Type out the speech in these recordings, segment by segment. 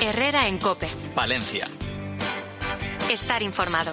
Herrera en COPE. Palencia. Estar informado.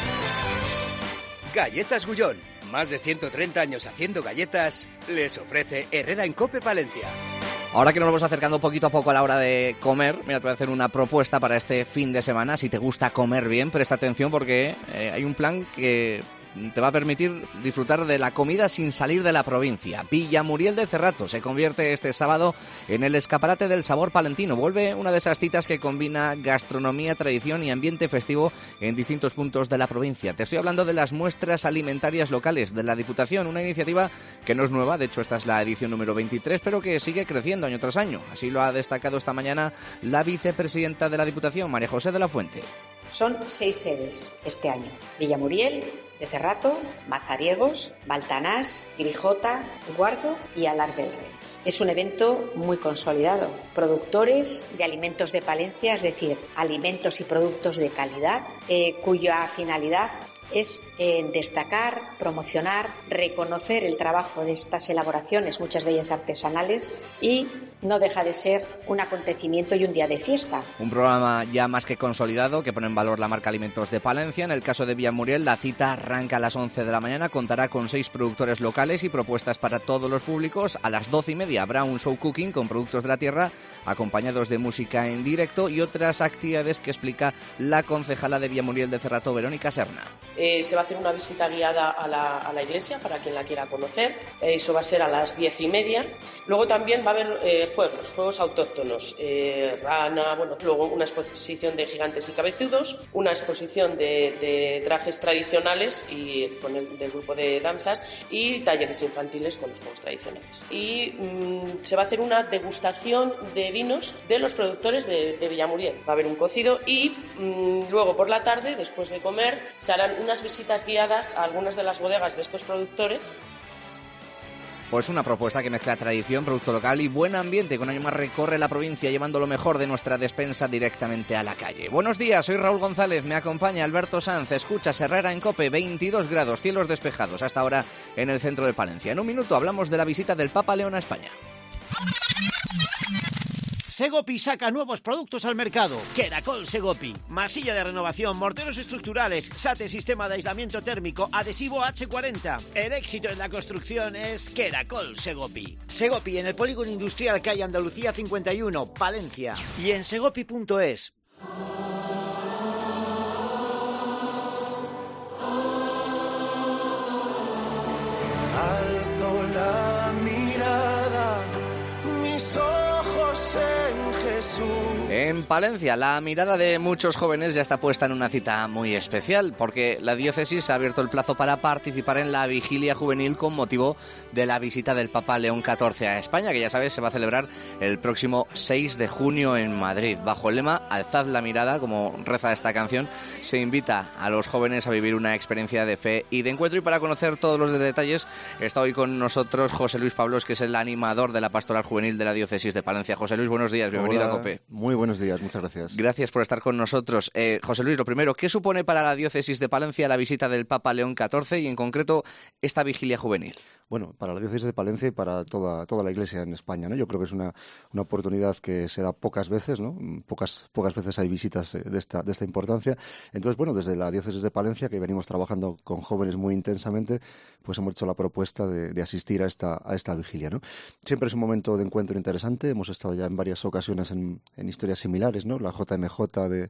Galletas Gullón. Más de 130 años haciendo galletas, les ofrece Herrera en COPE Palencia. Ahora que nos vamos acercando poquito a poco a la hora de comer, mira, te voy a hacer una propuesta para este fin de semana. Si te gusta comer bien, presta atención porque hay un plan que te va a permitir disfrutar de la comida sin salir de la provincia. Villamuriel de Cerrato se convierte este sábado en el escaparate del sabor palentino. Vuelve una de esas citas que combina gastronomía, tradición y ambiente festivo en distintos puntos de la provincia. Te estoy hablando de las muestras alimentarias locales de la Diputación, una iniciativa que no es nueva, de hecho esta es la edición número 23, pero que sigue creciendo año tras año. Así lo ha destacado esta mañana la vicepresidenta de la Diputación, María José de la Fuente. Son 6 sedes este año: Villamuriel de Cerrato, Mazariegos, Baltanás, Grijota, Guardo y Alar del Rey. Es un evento muy consolidado. Productores de alimentos de Palencia, es decir, alimentos y productos de calidad, cuya finalidad es destacar, promocionar, reconocer el trabajo de estas elaboraciones, muchas de ellas artesanales, y no deja de ser un acontecimiento y un día de fiesta. Un programa ya más que consolidado que pone en valor la marca Alimentos de Palencia. En el caso de Villamuriel, la cita arranca a las 11 de la mañana, contará con 6 productores locales y propuestas para todos los públicos. A las 12:30 habrá un show cooking con productos de la tierra, acompañados de música en directo y otras actividades que explica la concejala de Villamuriel de Cerrato, Verónica Serna. Se va a hacer una visita guiada a la iglesia para quien la quiera conocer. Eso va a ser a las 10:30. Luego también va a haber juegos autóctonos, rana, luego una exposición de gigantes y cabezudos, una exposición de trajes tradicionales y del grupo de danzas y talleres infantiles con los juegos tradicionales. Y se va a hacer una degustación de vinos de los productores de Villamuriel. Va a haber un cocido y luego por la tarde, después de comer, se harán unas visitas guiadas a algunas de las bodegas de estos productores. Pues una propuesta que mezcla tradición, producto local y buen ambiente, que un año más recorre la provincia llevando lo mejor de nuestra despensa directamente a la calle. Buenos días, soy Raúl González, me acompaña Alberto Sanz, escuchas Herrera en COPE, 22 grados, cielos despejados hasta ahora en el centro de Palencia. En un minuto hablamos de la visita del Papa León a España. Segopi saca nuevos productos al mercado. Queracol Segopi. Masilla de renovación, morteros estructurales, SATE sistema de aislamiento térmico, adhesivo H40. El éxito en la construcción es Queracol Segopi. Segopi en el Polígono Industrial Calle Andalucía 51, Palencia. Y en segopi.es. Alzo la mirada, mis ojos en Jesús. En Palencia, la mirada de muchos jóvenes ya está puesta en una cita muy especial, porque la diócesis ha abierto el plazo para participar en la vigilia juvenil con motivo de la visita del Papa León XIV a España, que ya sabes se va a celebrar el próximo 6 de junio en Madrid. Bajo el lema Alzad la mirada, como reza esta canción, se invita a los jóvenes a vivir una experiencia de fe y de encuentro. Y para conocer todos los detalles está hoy con nosotros José Luis Pablos, que es el animador de la Pastoral Juvenil de la diócesis de Palencia. José Luis, buenos días, bienvenido. Hola, a COPE. Muy buenos días, muchas gracias. Gracias por estar con nosotros. José Luis, lo primero, ¿qué supone para la diócesis de Palencia la visita del Papa León XIV y en concreto esta vigilia juvenil? Bueno, para la diócesis de Palencia y para toda la Iglesia en España, ¿no? Yo creo que es una oportunidad que se da pocas veces, ¿no? Pocas veces hay visitas de esta importancia. Entonces, bueno, desde la diócesis de Palencia, que venimos trabajando con jóvenes muy intensamente, pues hemos hecho la propuesta de asistir a esta vigilia, ¿no? Siempre es un momento de encuentro interesante. Hemos estado ya en varias ocasiones en historias similares, ¿no? La JMJ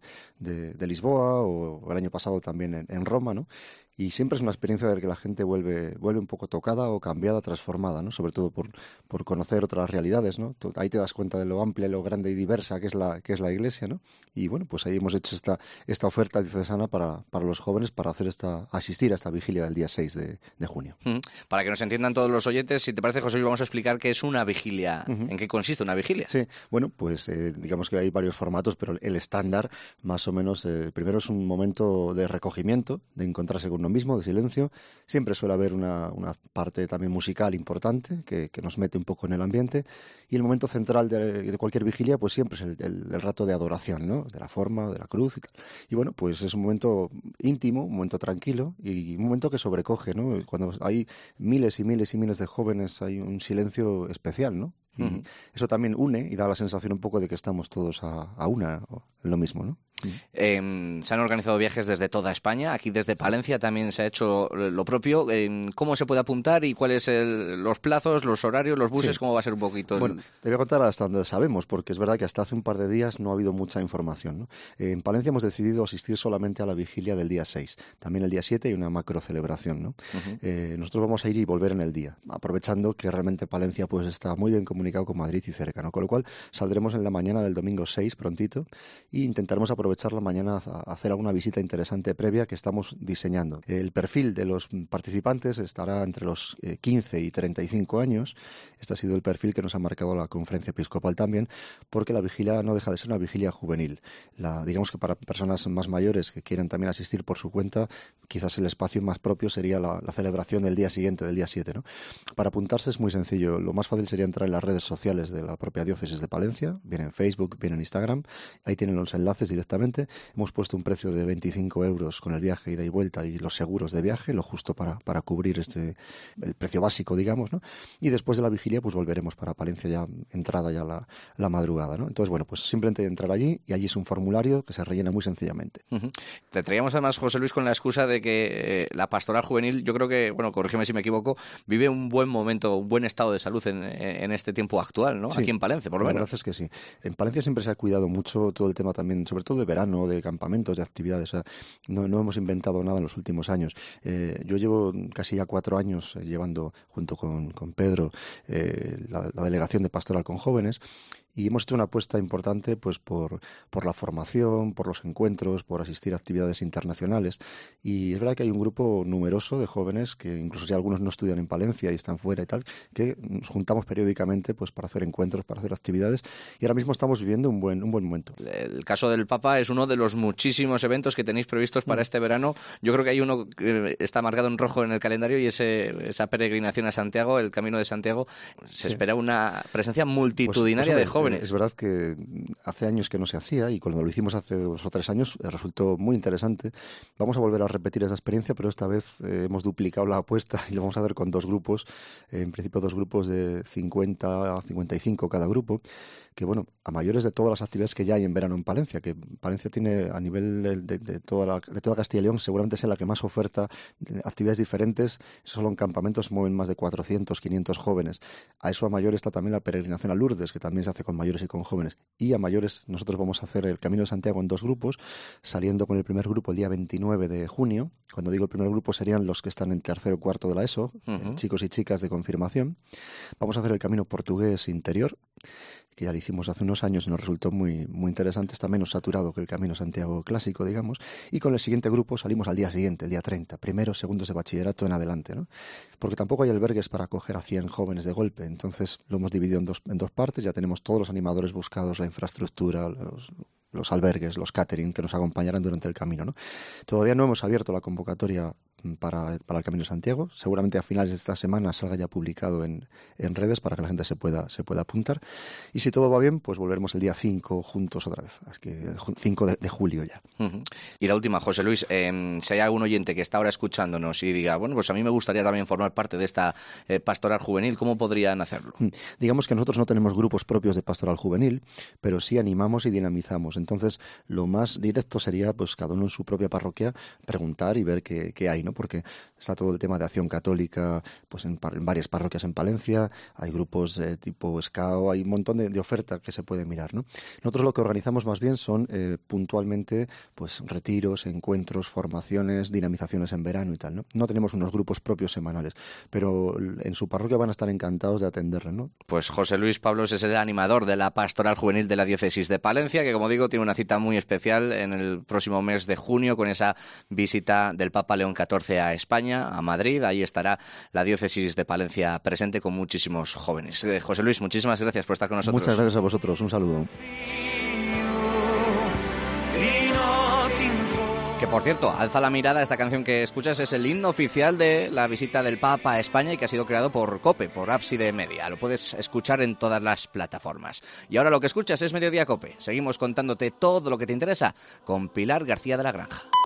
de Lisboa o el año pasado también en Roma, ¿no? Y siempre es una experiencia de que la gente vuelve un poco tocada o cambiada, transformada, ¿no? Sobre todo por conocer otras realidades, ¿no? Ahí te das cuenta de lo amplia, lo grande y diversa que es la Iglesia, ¿no? Y bueno, pues ahí hemos hecho esta oferta diocesana para los jóvenes para asistir a esta vigilia del día 6 de junio. Para que nos entiendan todos los oyentes, si te parece, José Luis, vamos a explicar qué es una vigilia, en qué consiste una vigilia. Sí, bueno, pues digamos que hay varios formatos, pero el estándar, más o menos, primero es un momento de recogimiento, de encontrarse con uno mismo, de silencio. Siempre suele haber una parte también musical importante que nos mete un poco en el ambiente, y el momento central de cualquier vigilia pues siempre es el rato de adoración, ¿no? De la forma, de la cruz y tal. Y bueno, pues es un momento íntimo, un momento tranquilo y un momento que sobrecoge, ¿no? Cuando hay miles y miles y miles de jóvenes hay un silencio especial, ¿no? Y eso también une y da la sensación un poco de que estamos todos a una, en lo mismo, ¿no? Se han organizado viajes desde toda España, aquí desde Palencia también se ha hecho lo propio. ¿Cómo se puede apuntar y cuáles los plazos, los horarios, los buses? ¿Cómo va a ser un poquito? Bueno, te voy a contar hasta donde sabemos, porque es verdad que hasta hace un par de días no ha habido mucha información, ¿no? En Palencia hemos decidido asistir solamente a la vigilia del día 6. También el día 7 hay una macro celebración, ¿no? Nosotros vamos a ir y volver en el día, aprovechando que realmente Palencia pues está muy bien comunicado con Madrid y cerca, ¿no? Con lo cual saldremos en la mañana del domingo 6 prontito e intentaremos aprovechar la mañana a hacer alguna visita interesante previa que estamos diseñando. El perfil de los participantes estará entre los 15 y 35 años. Este ha sido el perfil que nos ha marcado la Conferencia Episcopal también, porque la vigilia no deja de ser una vigilia juvenil. Digamos que para personas más mayores que quieran también asistir por su cuenta, quizás el espacio más propio sería la celebración del día siguiente, del día 7, ¿no? Para apuntarse es muy sencillo. Lo más fácil sería entrar en las redes sociales de la propia diócesis de Palencia, bien en Facebook, bien en Instagram. Ahí tienen los enlaces directamente. Hemos puesto un precio de 25 euros con el viaje ida y vuelta y los seguros de viaje, lo justo para cubrir el precio básico, digamos, ¿no? Y después de la vigilia pues volveremos para Palencia ya entrada ya la madrugada, ¿no? Entonces, bueno, pues simplemente entrar allí y allí es un formulario que se rellena muy sencillamente. Te traíamos además, José Luis, con la excusa de que la pastoral juvenil, yo creo que, bueno, corrígeme si me equivoco, vive un buen momento, un buen estado de salud en este tiempo actual, ¿no? Sí, aquí en Palencia, por lo menos. La verdad es que sí. En Palencia siempre se ha cuidado mucho todo el tema también, sobre todo de verano, de campamentos, de actividades. O sea, no hemos inventado nada en los últimos años. Yo llevo casi ya 4 años llevando, junto con Pedro, la delegación de pastoral con jóvenes. Y hemos hecho una apuesta importante pues por la formación, por los encuentros, por asistir a actividades internacionales. Y es verdad que hay un grupo numeroso de jóvenes, que incluso si algunos no estudian en Palencia y están fuera y tal, que nos juntamos periódicamente pues para hacer encuentros, para hacer actividades. Y ahora mismo estamos viviendo un buen momento. El caso del Papa es uno de los muchísimos eventos que tenéis previstos para este verano. Yo creo que hay uno que está marcado en rojo en el calendario y esa peregrinación a Santiago, el Camino de Santiago. Se espera una presencia multitudinaria de jóvenes. Es verdad que hace años que no se hacía y cuando lo hicimos hace 2 o 3 años resultó muy interesante. Vamos a volver a repetir esa experiencia, pero esta vez hemos duplicado la apuesta y lo vamos a hacer con 2 grupos. En principio 2 grupos de 50 a 55 cada grupo, que bueno, a mayores de todas las actividades que ya hay en verano en Palencia, que Palencia tiene a nivel de toda Castilla y León, seguramente sea la que más oferta actividades diferentes. Solo en campamentos se mueven más de 400, 500 jóvenes. A eso a mayores está también la peregrinación a Lourdes, que también se hace con mayores y con jóvenes. Y a mayores nosotros vamos a hacer el Camino de Santiago en 2 grupos, saliendo con el primer grupo el día 29 de junio. Cuando digo el primer grupo serían los que están en tercero o cuarto de la ESO, chicos y chicas de confirmación. Vamos a hacer el Camino Portugués Interior, que ya lo hicimos hace unos años y nos resultó muy, muy interesante. Está menos saturado que el Camino Santiago clásico, digamos. Y con el siguiente grupo salimos al día siguiente, el día 30, primeros, segundos de bachillerato en adelante, ¿no? Porque tampoco hay albergues para acoger a 100 jóvenes de golpe. Entonces lo hemos dividido en dos partes. Ya tenemos todos los animadores buscados, la infraestructura, los albergues, los catering que nos acompañarán durante el camino, ¿no? Todavía no hemos abierto la convocatoria para el Camino de Santiago. Seguramente a finales de esta semana salga ya publicado en redes para que la gente se pueda apuntar. Y si todo va bien, pues volveremos el día 5 juntos otra vez. Es que 5 de julio ya. Y la última, José Luis, si hay algún oyente que está ahora escuchándonos y diga, bueno, pues a mí me gustaría también formar parte de esta pastoral juvenil, ¿cómo podrían hacerlo? Digamos que nosotros no tenemos grupos propios de pastoral juvenil, pero sí animamos y dinamizamos. Entonces, lo más directo sería, pues cada uno en su propia parroquia, preguntar y ver qué hay, ¿no? Porque está todo el tema de acción católica pues en varias parroquias en Palencia, hay grupos tipo SCAO, hay un montón de oferta que se puede mirar, ¿no? Nosotros lo que organizamos más bien son puntualmente pues retiros, encuentros, formaciones, dinamizaciones en verano y tal, ¿no? No tenemos unos grupos propios semanales, pero en su parroquia van a estar encantados de atenderle, ¿no? Pues José Luis Pablos es el animador de la pastoral juvenil de la diócesis de Palencia, que como digo tiene una cita muy especial en el próximo mes de junio con esa visita del Papa León XIV a España, a Madrid. Ahí estará la diócesis de Palencia presente con muchísimos jóvenes. José Luis, muchísimas gracias por estar con nosotros. Muchas gracias a vosotros, un saludo. Que por cierto, alza la mirada, esta canción que escuchas es el himno oficial de la visita del Papa a España y que ha sido creado por COPE, por Ábside Media. Lo puedes escuchar en todas las plataformas. Y ahora lo que escuchas es Mediodía COPE. Seguimos contándote todo lo que te interesa con Pilar García de la Granja.